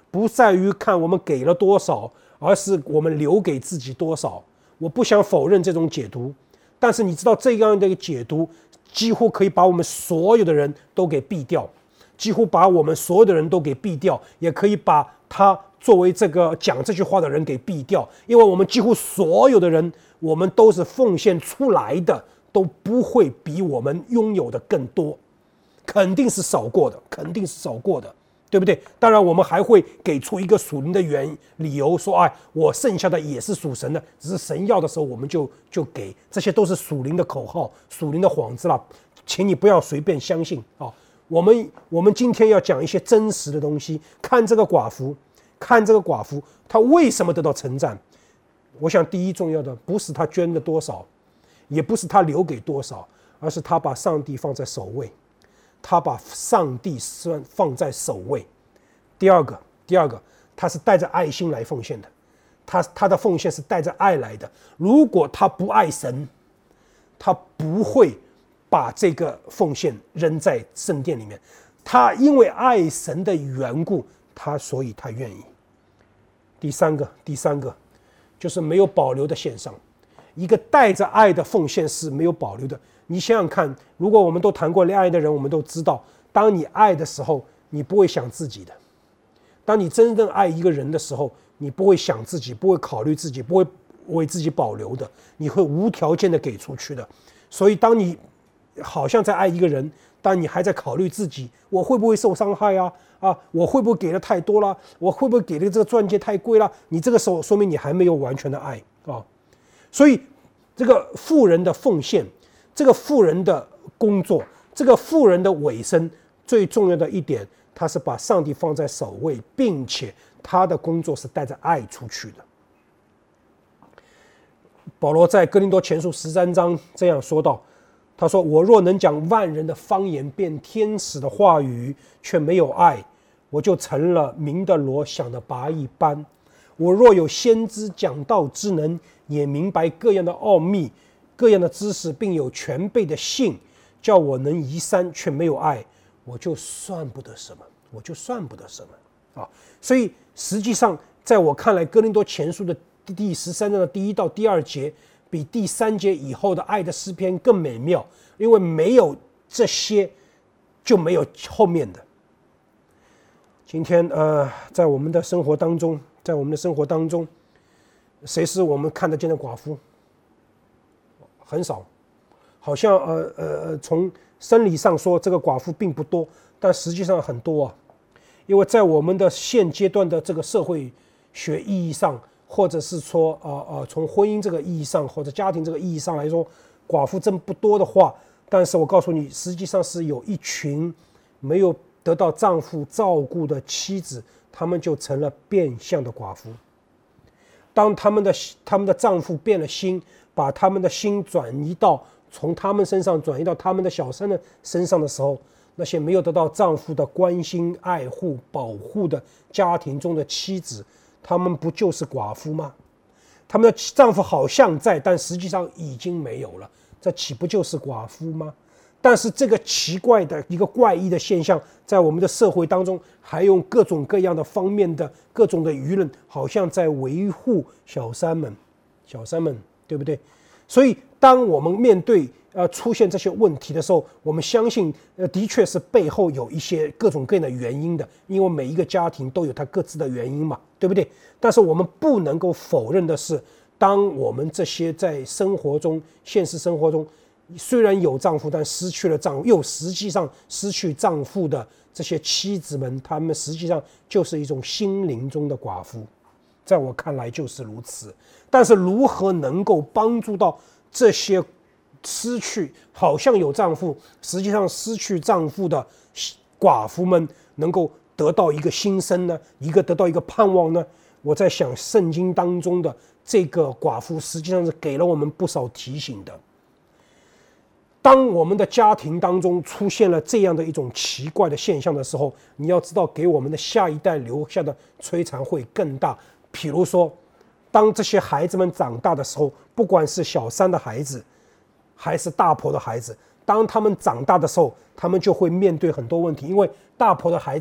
不在于看我们给了多少，而是我们留给自己多少。我不想否认这种解读，但是你知道这样的一个解读几乎可以把我们所有的人都给避掉，几乎把我们所有的人都给避掉，也可以把他作为这个讲这句话的人给避掉，因为我们几乎所有的人，我们都是奉献出来的，都不会比我们拥有的更多，肯定是少过的，肯定是少过的，对不对？当然我们还会给出一个属灵的理由，说我剩下的也是属神的，只是神要的时候我们就给，这些都是属灵的口号，属灵的幌子啦，请你不要随便相信啊！我们今天要讲一些真实的东西，看这个寡妇，她为什么得到称赞？我想第一重要的不是她捐了多少，也不是她留给多少，而是她把上帝放在首位，她把上帝放在首位。第二个，她是带着爱心来奉献的，她的奉献是带着爱来的。如果她不爱神，她不会把这个奉献扔在圣殿里面，他因为爱神的缘故，所以他愿意。第三个就是没有保留的献上，一个带着爱的奉献是没有保留的。你想想看，如果我们都谈过恋爱的人，我们都知道，当你爱的时候，你不会想自己的；当你真正爱一个人的时候，你不会想自己，不会考虑自己，不会为自己保留的，你会无条件的给出去的。所以当你好像在爱一个人，但你还在考虑自己，我会不会受伤害啊？我会不会给的太多了？我会不会给的这个钻戒太贵了？你这个时候说明你还没有完全的爱啊！所以这个妇人的奉献，这个妇人的工作，这个妇人的委身，最重要的一点，她是把上帝放在首位，并且她的工作是带着爱出去的。保罗在哥林多前书13章这样说道，他说：“我若能讲万人的方言，变天使的话语，却没有爱，我就成了鸣的锣，响的钹一般。我若有先知讲道之能，也明白各样的奥秘，各样的知识，并有全备的信，叫我能移山，却没有爱，我就算不得什么，所以实际上，在我看来，哥林多前书的第13章的第1到第2节，比第3节以后的爱的诗篇更美妙，因为没有这些，就没有后面的。今天在我们的生活当中，谁是我们看得见的寡妇？很少，好像从生理上说，这个寡妇并不多，但实际上很多啊。因为在我们的现阶段的这个社会学意义上，或者是说从婚姻这个意义上，或者家庭这个意义上来说，寡妇真不多的话，但是我告诉你，实际上是有一群没有得到丈夫照顾的妻子，她们就成了变相的寡妇。当她们的丈夫变了心，把她们的心从她们身上转移到她们的小三的身上的时候，那些没有得到丈夫的关心、爱护、保护的家庭中的妻子，她们不就是寡妇吗？她们的丈夫好像在，但实际上已经没有了，这岂不就是寡妇吗？但是这个奇怪的一个怪异的现象，在我们的社会当中，还用各种各样的方面的各种的舆论，好像在维护小三们，对不对？所以当我们面对出现这些问题的时候，我们相信的确是背后有一些各种各样的原因的，因为每一个家庭都有它各自的原因嘛，对不对？但是我们不能够否认的是，当我们这些在现实生活中虽然有丈夫，但失去了丈夫，又实际上失去丈夫的这些妻子们，她们实际上就是一种心灵中的寡妇，在我看来就是如此。但是如何能够帮助到这些好像有丈夫，实际上失去丈夫的寡妇们，能够得到一个新生呢？得到一个盼望呢？我在想，圣经当中的这个寡妇，实际上是给了我们不少提醒的。当我们的家庭当中出现了这样的一种奇怪的现象的时候，你要知道，给我们的下一代留下的摧残会更大。譬如说，当这些孩子们长大的时候，不管是小三的孩子还是大婆的孩子，当他们长大的时候，他们就会面对很多问题。因为大婆的孩子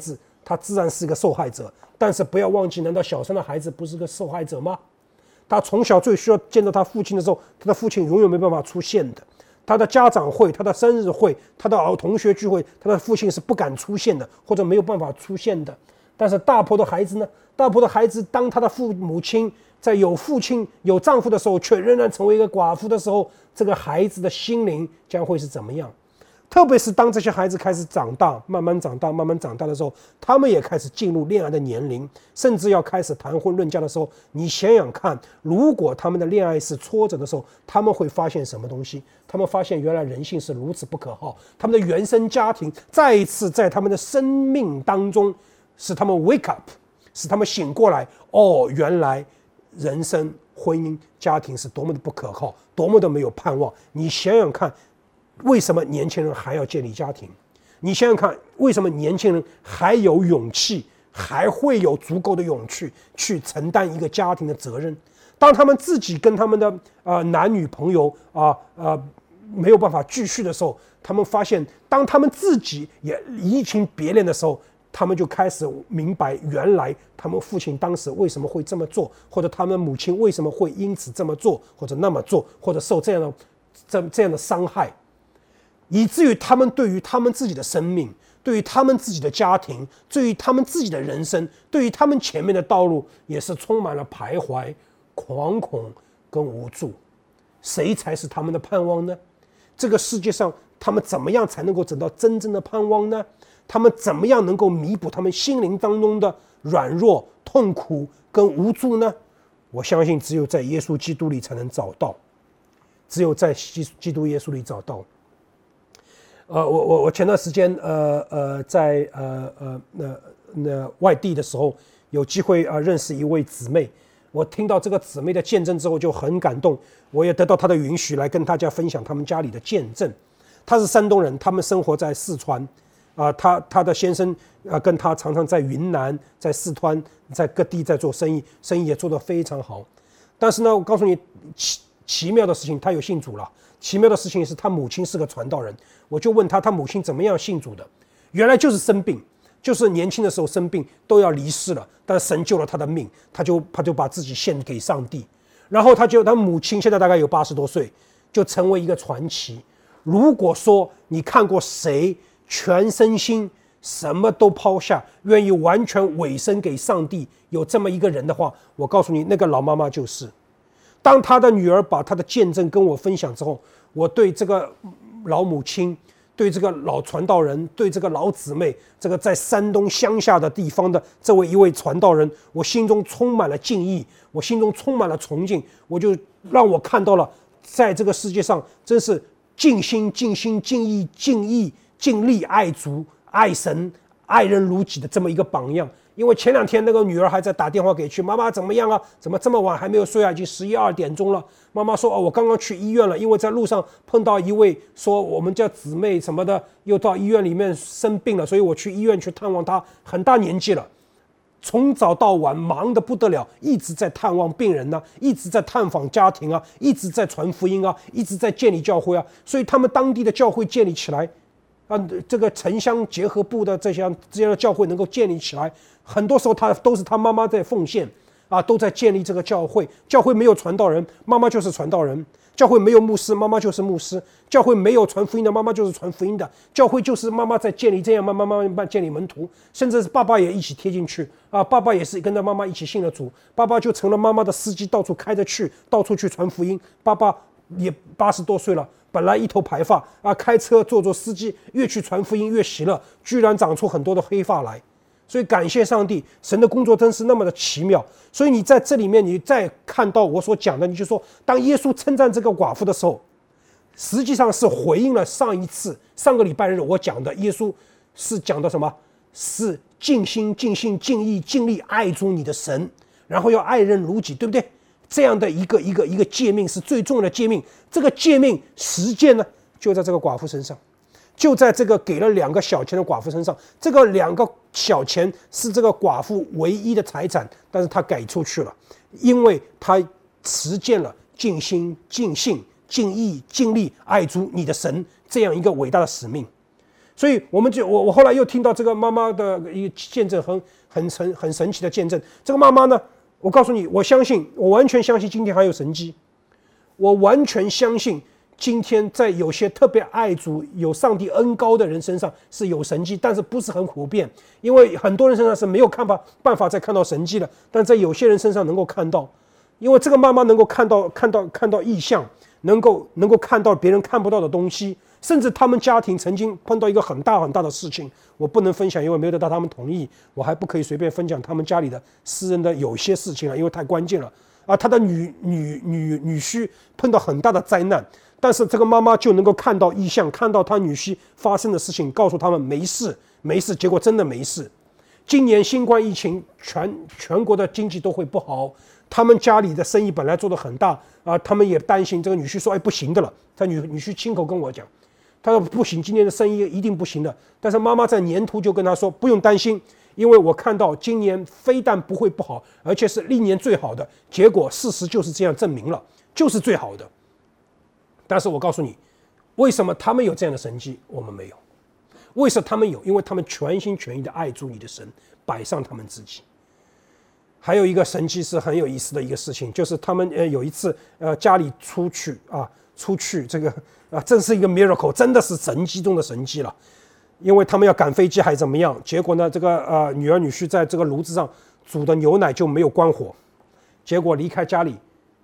他自然是一个受害者。但是不要忘记，难道小三的孩子不是个受害者吗？他从小最需要见到他父亲的时候，他的父亲永远没办法出现的。他的家长会、他的生日会、他的同学聚会，他的父亲是不敢出现的，或者没有办法出现的。但是大婆的孩子呢？大婆的孩子，当他的母亲在有父亲、有丈夫的时候，却仍然成为一个寡妇的时候，这个孩子的心灵将会是怎么样？特别是当这些孩子开始长大，慢慢长大的时候，他们也开始进入恋爱的年龄，甚至要开始谈婚论嫁的时候，你想想看，如果他们的恋爱是挫折的时候，他们会发现什么东西？他们发现原来人性是如此不可靠，他们的原生家庭再一次在他们的生命当中使他们 wake up， 使他们醒过来。哦，原来人生、婚姻、家庭是多么的不可靠，多么的没有盼望。你想想看，为什么年轻人还要建立家庭？你想想看，为什么年轻人还有勇气，还会有足够的勇气去承担一个家庭的责任？当他们自己跟他们的男女朋友没有办法继续的时候，他们发现，当他们自己也移情别恋的时候，他们就开始明白，原来他们父亲当时为什么会这么做，或者他们母亲为什么会因此这么做，或者那么做，或者受这样的伤害。以至于他们对于他们自己的生命，对于他们自己的家庭，对于他们自己的人生，对于他们前面的道路，也是充满了徘徊、惶恐跟无助。谁才是他们的盼望呢？这个世界上，他们怎么样才能够找到真正的盼望呢？他们怎么样能够弥补他们心灵当中的软弱、痛苦跟无助呢？我相信只有在耶稣基督里才能找到，只有在基督耶稣里找到。我前段时间在外地的时候，有机会认识一位姊妹。我听到这个姊妹的见证之后就很感动，我也得到她的允许来跟大家分享他们家里的见证。她是山东人，他们生活在四川，她的先生跟她常常在云南、在四川、在各地在做生意，生意也做得非常好。但是呢，我告诉你奇妙的事情，她有信主了。奇妙的事情是他母亲是个传道人，我就问他母亲怎么样信主的，原来就是生病，就是年轻的时候生病都要离世了，但神救了他的命，他就把自己献给上帝，然后他母亲现在大概有80多岁，就成为一个传奇。如果说你看过谁全身心什么都抛下，愿意完全委身给上帝，有这么一个人的话，我告诉你，那个老妈妈就是。当他的女儿把他的见证跟我分享之后，我对这个老母亲，对这个老传道人，对这个老姊妹，这个在山东乡下的地方的一位传道人，我心中充满了敬意，我心中充满了崇敬，我就让我看到了，在这个世界上真是尽心、尽意、尽力爱主、爱神、爱人如己的这么一个榜样。因为前2天那个女儿还在打电话给去，妈妈怎么样啊？怎么这么晚还没有睡啊？已经11、12点钟了。妈妈说我刚刚去医院了，因为在路上碰到一位说我们家姊妹什么的又到医院里面生病了，所以我去医院去探望她，很大年纪了，从早到晚忙得不得了，一直在探望病人啊，一直在探访家庭啊，一直在传福音啊，一直在建立教会啊，所以他们当地的教会建立起来。这个城乡结合部的这样的教会能够建立起来，很多时候都是他妈妈在奉献都在建立这个教会。教会没有传道人，妈妈就是传道人；教会没有牧师，妈妈就是牧师；教会没有传福音的，妈妈就是传福音的。教会就是妈妈在建立，这样慢慢建立门徒，甚至是爸爸也一起贴进去爸爸也是跟着妈妈一起信了主，爸爸就成了妈妈的司机，到处开着去，到处去传福音。爸爸也80多岁了，本来一头白发开车做司机，越去传福音越喜乐，居然长出很多的黑发来。所以感谢上帝，神的工作真是那么的奇妙。所以你在这里面，你再看到我所讲的，你就说，当耶稣称赞这个寡妇的时候，实际上是回应了上个礼拜日我讲的，耶稣是讲的什么？是尽心、尽意、尽力爱主你的神，然后要爱人如己，对不对？这样的一个诫命是最重要的诫命。这个诫命实践呢，就在这个寡妇身上，就在这个给了2个小钱的寡妇身上。这个2个小钱是这个寡妇唯一的财产，但是她给出去了，因为她实践了尽心、尽性、尽意、尽力爱主你的神这样一个伟大的使命。 所以我后来又听到这个妈妈的一个见证，很神奇的见证。这个妈妈呢，我告诉你，我完全相信今天还有神迹，我完全相信今天在有些特别爱主、有上帝恩膏的人身上是有神迹，但是不是很普遍，因为很多人身上是没有办法再看到神迹的，但在有些人身上能够看到，因为这个妈妈能够看到异象，能够看到别人看不到的东西。甚至他们家庭曾经碰到一个很大的事情，我不能分享，因为没有得到他们同意，我还不可以随便分享他们家里的私人的有些事情因为太关键了他的女婿碰到很大的灾难，但是这个妈妈就能够看到异象，看到他女婿发生的事情，告诉他们没事，结果真的没事。今年新冠疫情，全国的经济都会不好，他们家里的生意本来做得很大他们也担心。这个女婿说不行的了，他女婿亲口跟我讲，他说不行，今年的生意一定不行的。但是妈妈在年头就跟他说不用担心，因为我看到今年非但不会不好，而且是历年最好的。结果事实就是这样证明了，就是最好的。但是我告诉你，为什么他们有这样的神迹，我们没有？为什么他们有？因为他们全心全意的爱主你的神，摆上他们自己。还有一个神迹是很有意思的一个事情，就是他们有一次家里出去这个真是一个 miracle， 真的是神迹中的神迹了。因为他们要赶飞机还怎么样，结果呢这个女儿女婿在这个炉子上煮的牛奶就没有关火，结果离开家里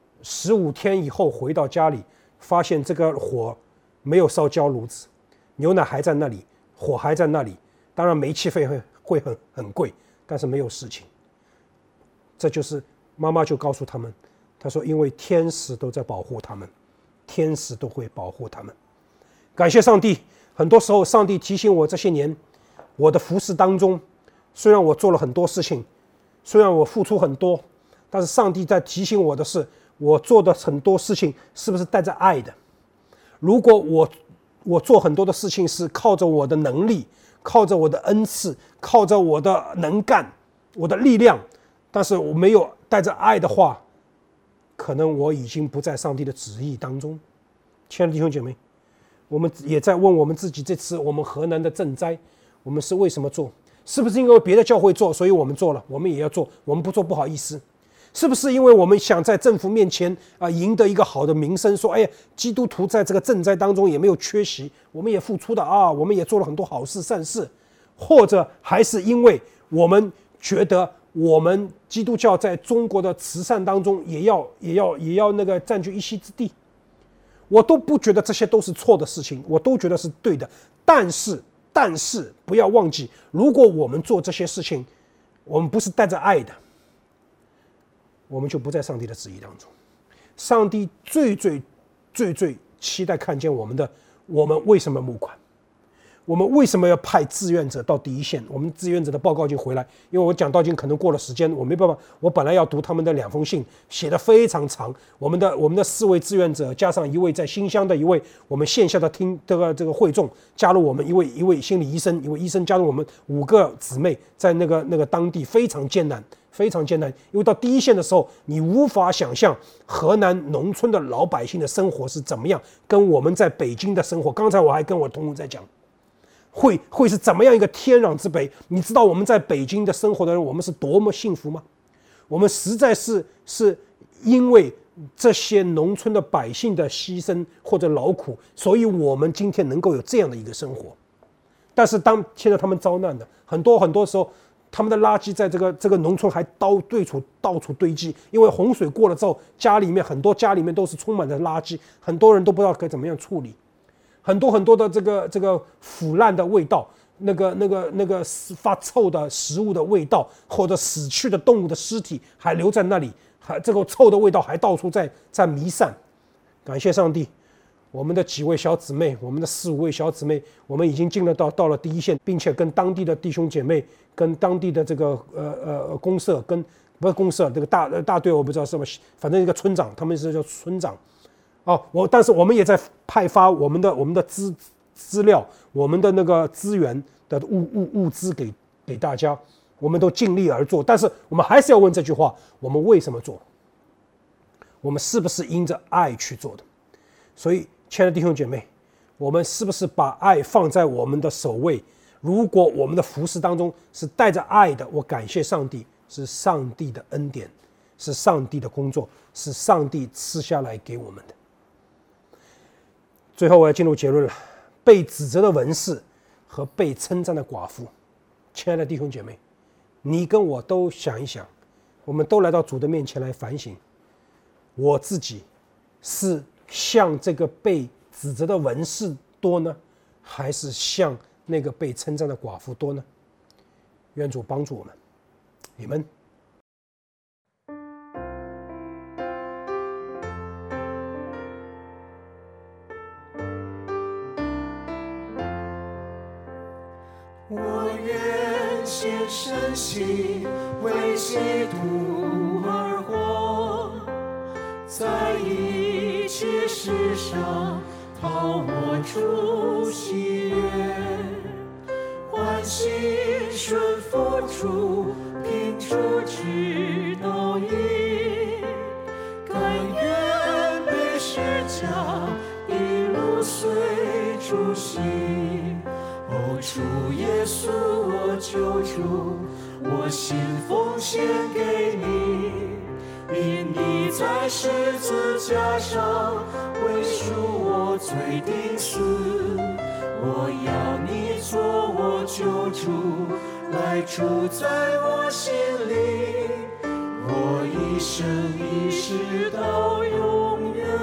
15天以后回到家里，发现这个火没有烧焦炉子，牛奶还在那里，火还在那里，当然煤气费会很贵，但是没有事情。这就是妈妈就告诉他们，她说因为天使都在保护他们，天使都会保护他们。感谢上帝，很多时候上帝提醒我，这些年我的服事当中，虽然我做了很多事情，虽然我付出很多，但是上帝在提醒我的是，我做的很多事情是不是带着爱的。如果我做很多的事情是靠着我的能力，靠着我的恩赐，靠着我的能干，我的力量，但是我没有带着爱的话，可能我已经不在上帝的旨意当中。亲爱的弟兄姐妹，我们也在问我们自己，这次我们河南的赈灾，我们是为什么做？是不是因为别的教会做，所以我们做了，我们也要做？我们不做不好意思。是不是因为我们想在政府面前赢得一个好的名声，说基督徒在这个赈灾当中也没有缺席，我们也付出的我们也做了很多好事善事？或者还是因为我们觉得我们基督教在中国的慈善当中也要那个占据一席之地？我都不觉得这些都是错的事情，我都觉得是对的。但是不要忘记，如果我们做这些事情，我们不是带着爱的，我们就不在上帝的旨意当中。上帝最期待看见我们的，我们为什么募款？我们为什么要派志愿者到第一线？我们志愿者的报告已经回来，因为我讲道经可能过了时间，我没办法，我本来要读他们的2封信，写得非常长。我们的4位志愿者加上1位在新乡的1位，我们线下的这个会众加入我们一位心理医生，一位医生加入我们5个姊妹，在那个当地非常艰难。因为到第一线的时候，你无法想象河南农村的老百姓的生活是怎么样，跟我们在北京的生活。刚才我还跟我同工在讲，会是怎么样一个天壤之别？你知道我们在北京的生活的人，我们是多么幸福吗？我们实在是因为这些农村的百姓的牺牲或者劳苦，所以我们今天能够有这样的一个生活。但是现在他们遭难的很多时候，他们的垃圾在这个农村还到处堆积，因为洪水过了之后，很多家里面都是充满了垃圾，很多人都不知道该怎么样处理。很多的这个腐烂的味道，那个发臭的食物的味道，或者死去的动物的尸体还留在那里，这个臭的味道还到处在弥散。感谢上帝，我们的几位小姊妹，我们的4、5位小姊妹，我们已经进了到了第一线，并且跟当地的弟兄姐妹，跟当地的这个公社，不是公社，这个大队我不知道什么，反正一个村长，他们是叫村长。但是我们也在派发我们的资料，我们的那个资源的物资给大家，我们都尽力而做。但是我们还是要问这句话：我们为什么做？我们是不是因着爱去做的？所以，亲爱的弟兄姐妹， 我们是不是把爱放在我们的首位？如果我们的服事当中是带着爱的，我感谢上帝，是上帝的恩典，是上帝的工作，是上帝赐下来给我们的。最后我要进入结论了，被指责的文士和被称赞的寡妇。亲爱的弟兄姐妹，你跟我都想一想，我们都来到主的面前来反省，我自己是像这个被指责的文士多呢，还是像那个被称赞的寡妇多呢？愿主帮助我们，你们。 我愿献身心为基督而活，在一切事上讨我主喜悦，欢喜顺服主，凭主直到底，甘愿背十架，一路随主行。哦，主耶稣，我救主，我心奉献给你，因你在十字架上为赎我罪定死。我要你做我救主，来住在我心里，我一生一世到永远。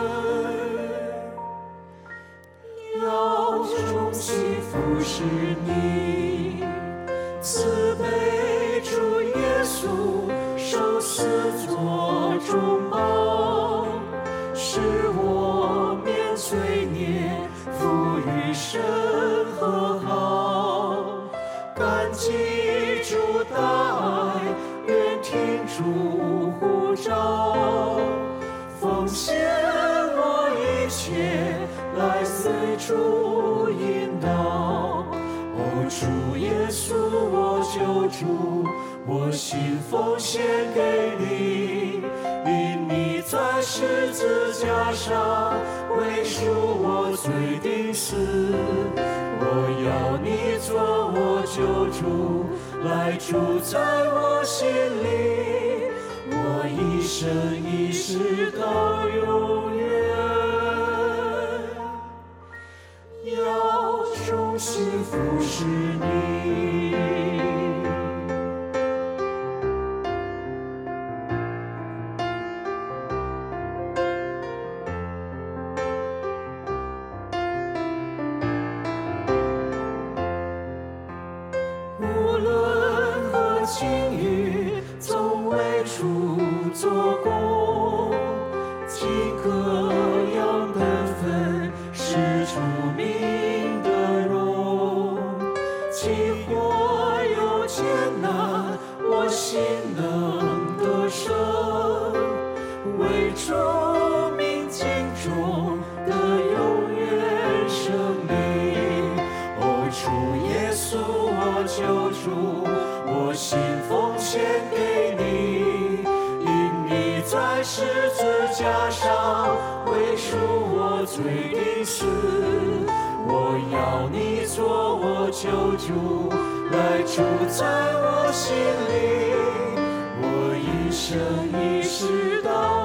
要忠心服侍你，慈悲主耶稣，受死作中保，使我免罪孽，富余生和好。感激主大爱，愿听主呼召，奉献我一切，来随主引导。哦，主耶稣，我救主，我心奉献给你，因你在十字架上为赎我罪定死。我要你做我救主，来住在我心里，我一生一世到永远。要忠心服侍你。无论何境遇，总为主做工，尽各样的分，是主名的荣。即或有艰难，我心能得胜，为主名尽忠的永远生命。哦，主耶稣，我救主，我心奉献给你，因你在十字架上为赎我罪定死。我要你做我救主，来住在我心里，我一生一世到